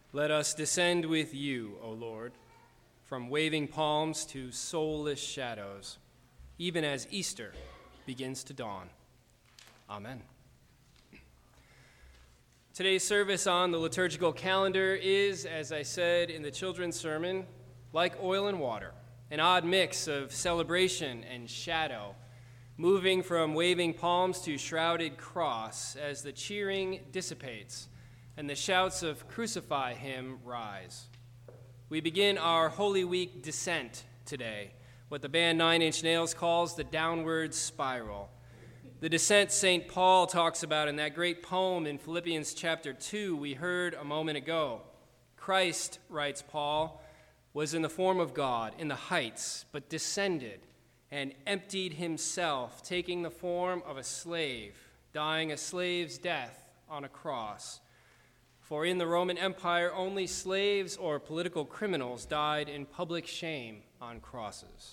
Let us descend with you, O Lord, from waving palms to soulless shadows, even as Easter begins to dawn. Amen. Today's service on the liturgical calendar is, as I said in the children's sermon, like oil and water, an odd mix of celebration and shadow, moving from waving palms to shrouded cross as the cheering dissipates and the shouts of "Crucify him" rise. We begin our Holy Week descent today, what the band 9 Inch Nails calls the downward spiral. The descent St. Paul talks about in that great poem in Philippians chapter 2 we heard a moment ago. Christ, writes Paul, was in the form of God in the heights, but descended and emptied himself, taking the form of a slave, dying a slave's death on a cross. For in the Roman Empire, only slaves or political criminals died in public shame on crosses.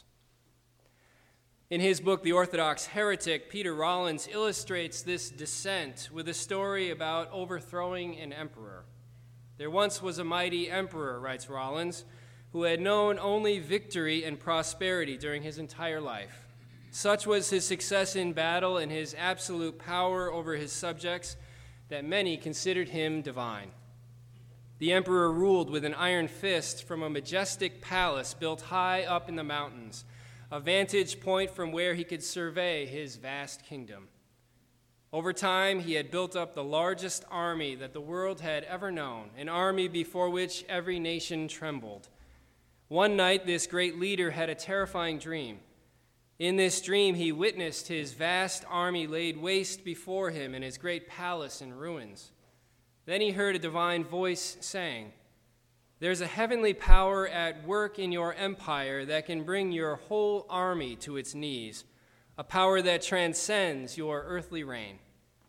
In his book, The Orthodox Heretic, Peter Rollins illustrates this descent with a story about overthrowing an emperor. There once was a mighty emperor, writes Rollins, who had known only victory and prosperity during his entire life. Such was his success in battle and his absolute power over his subjects that many considered him divine. The emperor ruled with an iron fist from a majestic palace built high up in the mountains, a vantage point from where he could survey his vast kingdom. Over time, he had built up the largest army that the world had ever known, an army before which every nation trembled. One night, this great leader had a terrifying dream. In this dream, he witnessed his vast army laid waste before him and his great palace in ruins. Then he heard a divine voice saying, "There's a heavenly power at work in your empire that can bring your whole army to its knees, a power that transcends your earthly reign."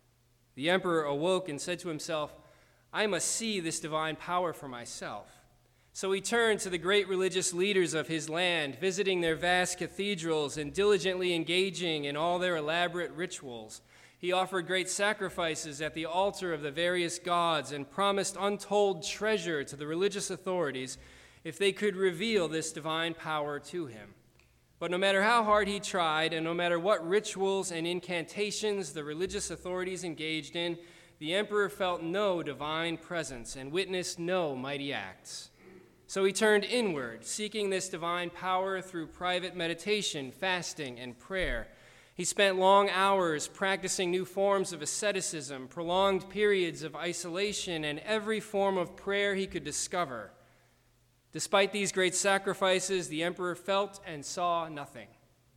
The emperor awoke and said to himself, "I must see this divine power for myself." So he turned to the great religious leaders of his land, visiting their vast cathedrals and diligently engaging in all their elaborate rituals. He offered great sacrifices at the altar of the various gods and promised untold treasure to the religious authorities if they could reveal this divine power to him. But no matter how hard he tried, and no matter what rituals and incantations the religious authorities engaged in, the emperor felt no divine presence and witnessed no mighty acts. So he turned inward, seeking this divine power through private meditation, fasting, and prayer. He spent long hours practicing new forms of asceticism, prolonged periods of isolation, and every form of prayer he could discover. Despite these great sacrifices, the emperor felt and saw nothing.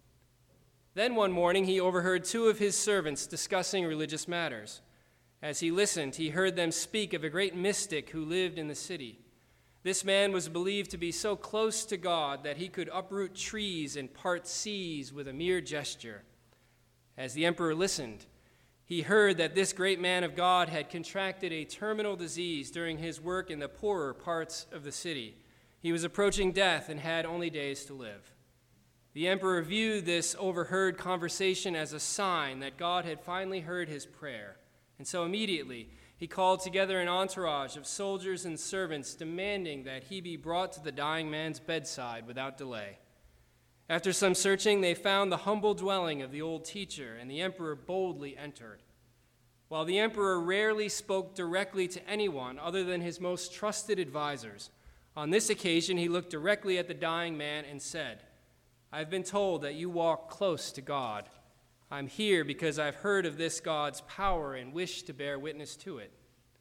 Then one morning he overheard two of his servants discussing religious matters. As he listened, he heard them speak of a great mystic who lived in the city. This man was believed to be so close to God that he could uproot trees and part seas with a mere gesture. As the emperor listened, he heard that this great man of God had contracted a terminal disease during his work in the poorer parts of the city. He was approaching death and had only days to live. The emperor viewed this overheard conversation as a sign that God had finally heard his prayer, and so immediately he called together an entourage of soldiers and servants, demanding that he be brought to the dying man's bedside without delay. After some searching, they found the humble dwelling of the old teacher, and the emperor boldly entered. While the emperor rarely spoke directly to anyone other than his most trusted advisors, on this occasion he looked directly at the dying man and said, "I've been told that you walk close to God. I'm here because I've heard of this God's power and wish to bear witness to it."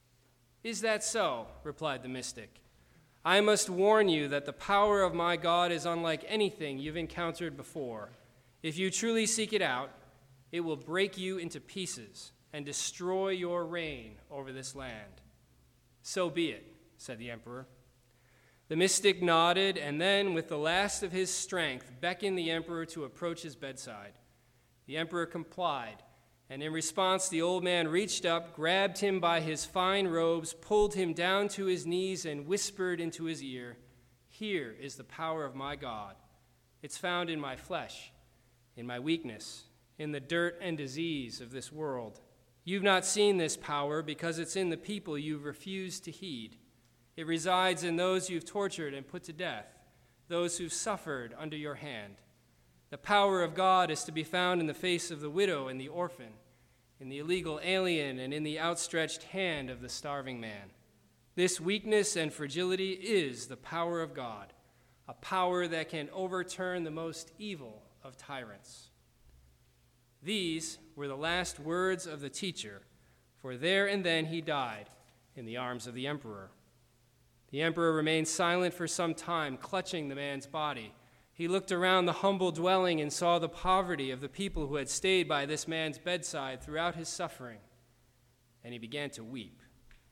"Is that so?" replied the mystic. "I must warn you that the power of my God is unlike anything you've encountered before. If you truly seek it out, it will break you into pieces and destroy your reign over this land." "So be it," said the emperor. The mystic nodded and then, with the last of his strength, beckoned the emperor to approach his bedside. The emperor complied, and in response the old man reached up, grabbed him by his fine robes, pulled him down to his knees, and whispered into his ear, "Here is the power of my God. It's found in my flesh, in my weakness, in the dirt and disease of this world. You've not seen this power because it's in the people you've refused to heed. It resides in those you've tortured and put to death, those who've suffered under your hand. The power of God is to be found in the face of the widow and the orphan, in the illegal alien, and in the outstretched hand of the starving man. This weakness and fragility is the power of God, a power that can overturn the most evil of tyrants. These were the last words of the teacher, for there and then he died in the arms of the emperor. The emperor remained silent for some time, clutching the man's body. He looked around the humble dwelling and saw the poverty of the people who had stayed by this man's bedside throughout his suffering, and he began to weep.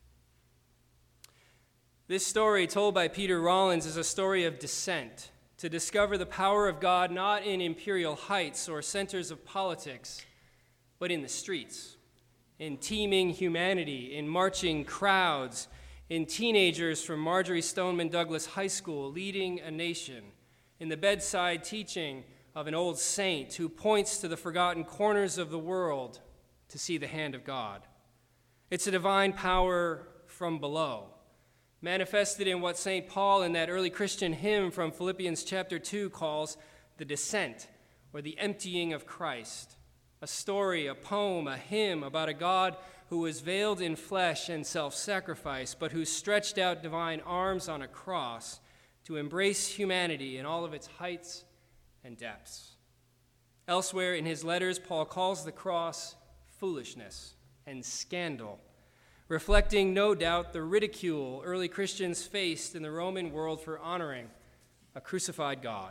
This story, told by Peter Rollins, is a story of descent, to discover the power of God not in imperial heights or centers of politics, but in the streets, in teeming humanity, in marching crowds, in teenagers from Marjory Stoneman Douglas High School leading a nation, in the bedside teaching of an old saint who points to the forgotten corners of the world to see the hand of God. It's a divine power from below, manifested in what St. Paul in that early Christian hymn from Philippians chapter 2 calls the descent, or the emptying of Christ, a story, a poem, a hymn about a God who was veiled in flesh and self-sacrifice, but who stretched out divine arms on a cross to embrace humanity in all of its heights and depths. Elsewhere in his letters, Paul calls the cross foolishness and scandal, reflecting, no doubt, the ridicule early Christians faced in the Roman world for honoring a crucified God.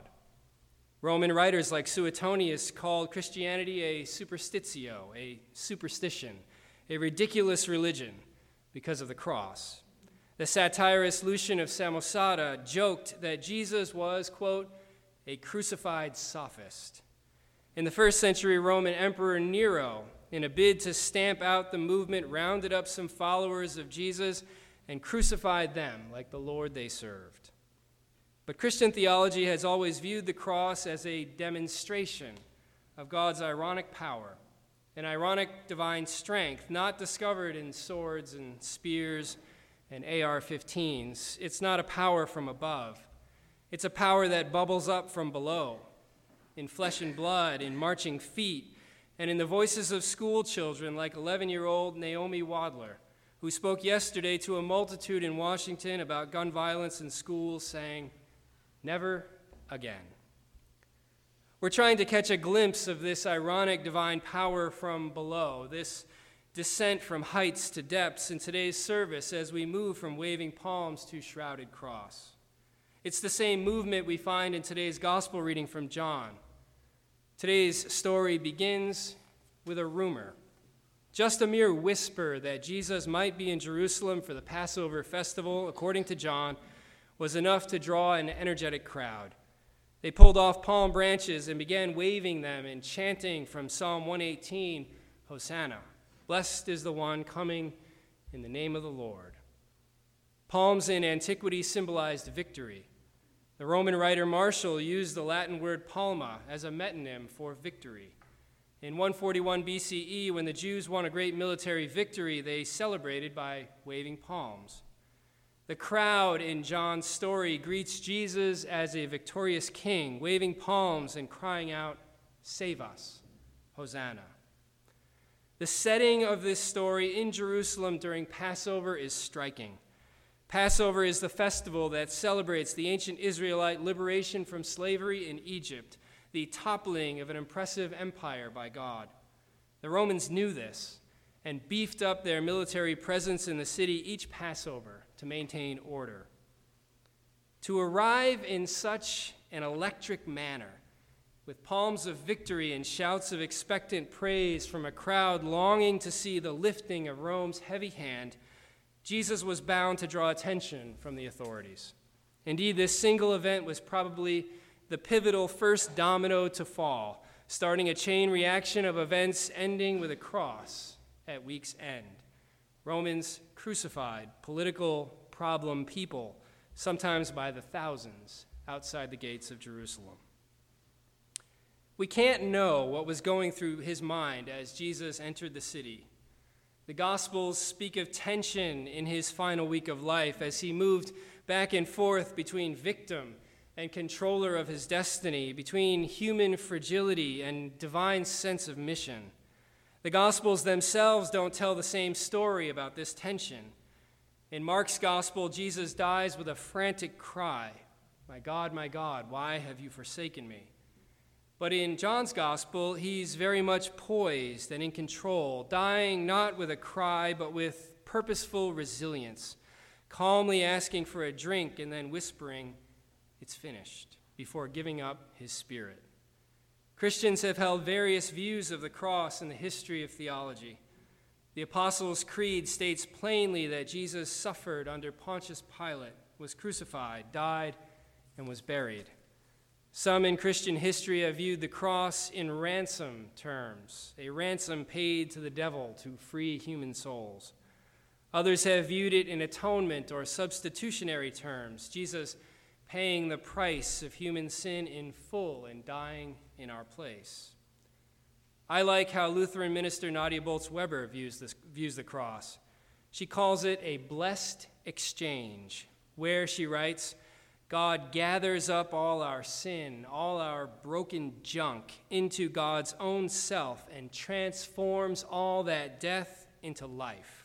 Roman writers like Suetonius called Christianity a superstitio, a superstition, a ridiculous religion because of the cross. The satirist Lucian of Samosata joked that Jesus was, quote, a crucified sophist. In the first century, Roman Emperor Nero, in a bid to stamp out the movement, rounded up some followers of Jesus and crucified them like the Lord they served. But Christian theology has always viewed the cross as a demonstration of God's ironic power, an ironic divine strength not discovered in swords and spears and AR-15s. It's not a power from above. It's a power that bubbles up from below, in flesh and blood, in marching feet, and in the voices of school children like 11-year-old Naomi Wadler, who spoke yesterday to a multitude in Washington about gun violence in schools, saying, "Never again." We're trying to catch a glimpse of this ironic divine power from below, this descent from heights to depths in today's service as we move from waving palms to shrouded cross. It's the same movement we find in today's gospel reading from John. Today's story begins with a rumor, just a mere whisper that Jesus might be in Jerusalem for the Passover festival, according to John, was enough to draw an energetic crowd. They pulled off palm branches and began waving them and chanting from Psalm 118, Hosanna, blessed is the one coming in the name of the Lord. Palms in antiquity symbolized victory. The Roman writer Martial used the Latin word palma as a metonym for victory. In 141 BCE, when the Jews won a great military victory, they celebrated by waving palms. The crowd in John's story greets Jesus as a victorious king, waving palms and crying out, "Save us, Hosanna." The setting of this story in Jerusalem during Passover is striking. Passover is the festival that celebrates the ancient Israelite liberation from slavery in Egypt, the toppling of an impressive empire by God. The Romans knew this and beefed up their military presence in the city each Passover to maintain order. To arrive in such an electric manner, with palms of victory and shouts of expectant praise from a crowd longing to see the lifting of Rome's heavy hand, Jesus was bound to draw attention from the authorities. Indeed, this single event was probably the pivotal first domino to fall, starting a chain reaction of events ending with a cross at week's end. Romans crucified political problem people, sometimes by the thousands, outside the gates of Jerusalem. We can't know what was going through his mind as Jesus entered the city, The Gospels speak of tension in his final week of life as he moved back and forth between victim and controller of his destiny, between human fragility and divine sense of mission. The Gospels themselves don't tell the same story about this tension. In Mark's Gospel, Jesus dies with a frantic cry, my God, why have you forsaken me?" But in John's Gospel, he's very much poised and in control, dying not with a cry, but with purposeful resilience, calmly asking for a drink and then whispering, "It's finished," before giving up his spirit. Christians have held various views of the cross in the history of theology. The Apostles' Creed states plainly that Jesus suffered under Pontius Pilate, was crucified, died, and was buried. Some in Christian history have viewed the cross in ransom terms, a ransom paid to the devil to free human souls. Others have viewed it in atonement or substitutionary terms, Jesus paying the price of human sin in full and dying in our place. I like how Lutheran minister Nadia Bolz-Weber views the cross. She calls it a blessed exchange, where, she writes, God gathers up all our sin, all our broken junk into God's own self and transforms all that death into life.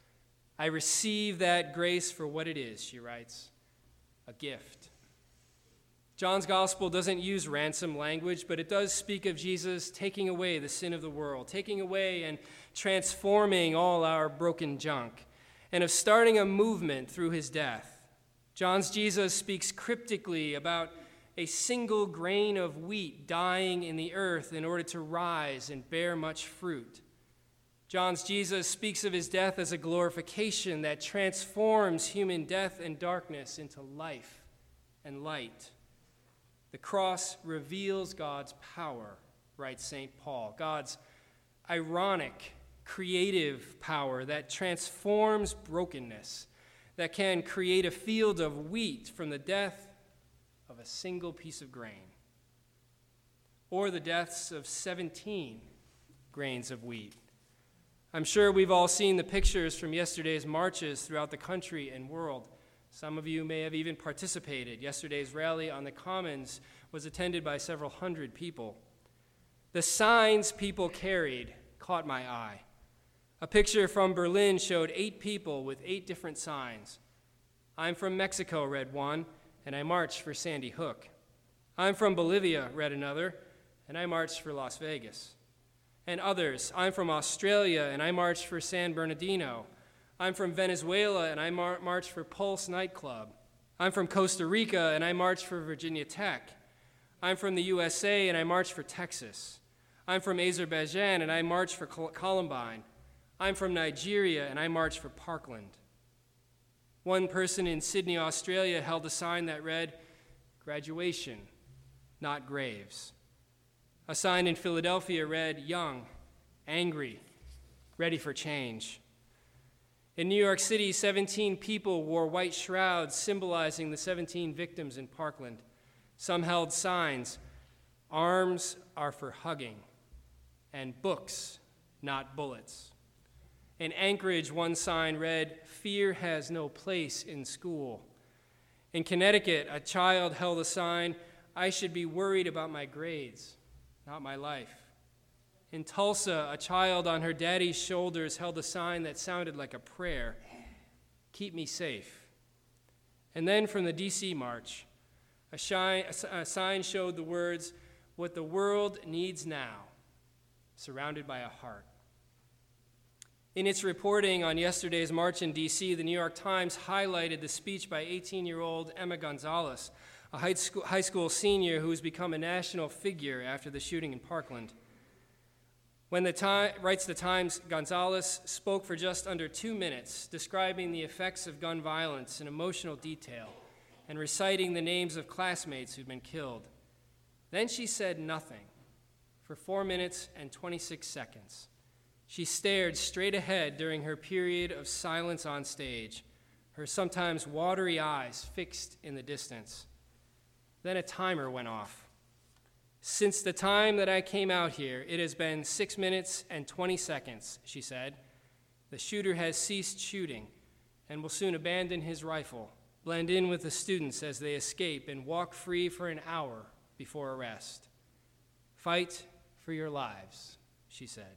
I receive that grace for what it is, she writes, a gift. John's gospel doesn't use ransom language, but it does speak of Jesus taking away the sin of the world, taking away and transforming all our broken junk, and of starting a movement through his death. John's Jesus speaks cryptically about a single grain of wheat dying in the earth in order to rise and bear much fruit. John's Jesus speaks of his death as a glorification that transforms human death and darkness into life and light. The cross reveals God's power, writes St. Paul, God's ironic, creative power that transforms brokenness, that can create a field of wheat from the death of a single piece of grain, or the deaths of 17 grains of wheat. I'm sure we've all seen the pictures from yesterday's marches throughout the country and world. Some of you may have even participated. Yesterday's rally on the Commons was attended by several hundred people. The signs people carried caught my eye. A picture from Berlin showed 8 people with 8 different signs. "I'm from Mexico," read one, "and I marched for Sandy Hook." "I'm from Bolivia," read another, "and I marched for Las Vegas." And others, "I'm from Australia, and I marched for San Bernardino." "I'm from Venezuela, and I marched for Pulse nightclub." "I'm from Costa Rica, and I marched for Virginia Tech." "I'm from the USA, and I marched for Texas." "I'm from Azerbaijan, and I marched for Columbine." "I'm from Nigeria, and I marched for Parkland." One person in Sydney, Australia, held a sign that read, "Graduation, not graves." A sign in Philadelphia read, "Young, angry, ready for change." In New York City, 17 people wore white shrouds symbolizing the 17 victims in Parkland. Some held signs, "Arms are for hugging," and "Books, not bullets." In Anchorage, one sign read, "Fear has no place in school." In Connecticut, a child held a sign, "I should be worried about my grades, not my life." In Tulsa, a child on her daddy's shoulders held a sign that sounded like a prayer, "Keep me safe." And then from the D.C. March, a sign showed the words, "What the world needs now," surrounded by a heart. In its reporting on yesterday's march in D.C., the New York Times highlighted the speech by 18-year-old Emma Gonzalez, a high school senior who has become a national figure after the shooting in Parkland. Writes the Times, Gonzalez spoke for just under 2 minutes, describing the effects of gun violence in emotional detail and reciting the names of classmates who'd been killed. Then she said nothing for 4 minutes and 26 seconds. She stared straight ahead during her period of silence on stage, her sometimes watery eyes fixed in the distance. Then a timer went off. "Since the time that I came out here, it has been 6 minutes and 20 seconds, she said. The shooter has ceased shooting and will soon abandon his rifle, blend in with the students as they escape, and walk free for an hour before arrest. Fight for your lives, she said.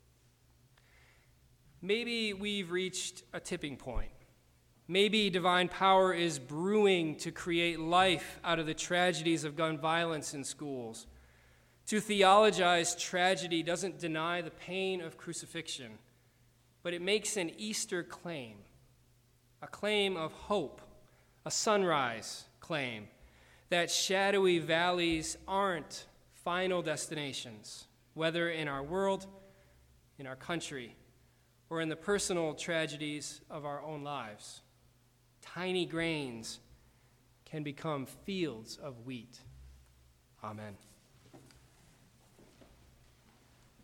Maybe we've reached a tipping point. Maybe divine power is brewing to create life out of the tragedies of gun violence in schools. To theologize tragedy doesn't deny the pain of crucifixion, but it makes an Easter claim, a claim of hope, a sunrise claim, that shadowy valleys aren't final destinations, whether in our world, in our country, or in the personal tragedies of our own lives. Tiny grains can become fields of wheat. Amen.